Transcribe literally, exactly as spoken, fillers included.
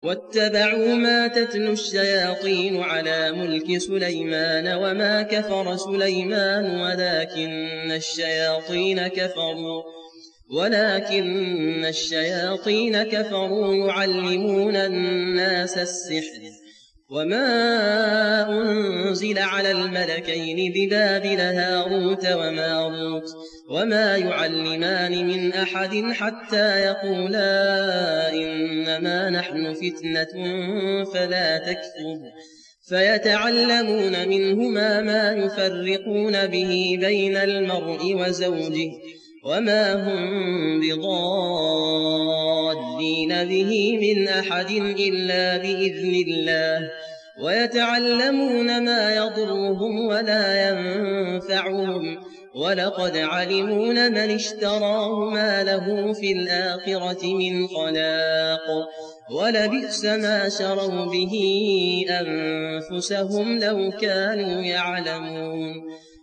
واتبعوا ما تتلو الشياطين على ملك سليمان وما كفر سليمان ولكن الشياطين كفروا ولكن الشياطين كفروا يعلمون الناس السحر وما أنزل على الملكين ببابل هاروت وماروت وما يعلمان من أحد حتى يقولا إنما نحن فتنة فلا تكفر فيتعلمون منهما ما يفرقون به بين المرء وزوجه وما هم بضارين به من أحد إلا بإذن الله ويتعلمون ما يضرهم ولا ينفعهم ولقد علموا لمن اشتراه ما له في الآخرة من خلاق ولبئس ما شروا به أنفسهم لو كانوا يعلمون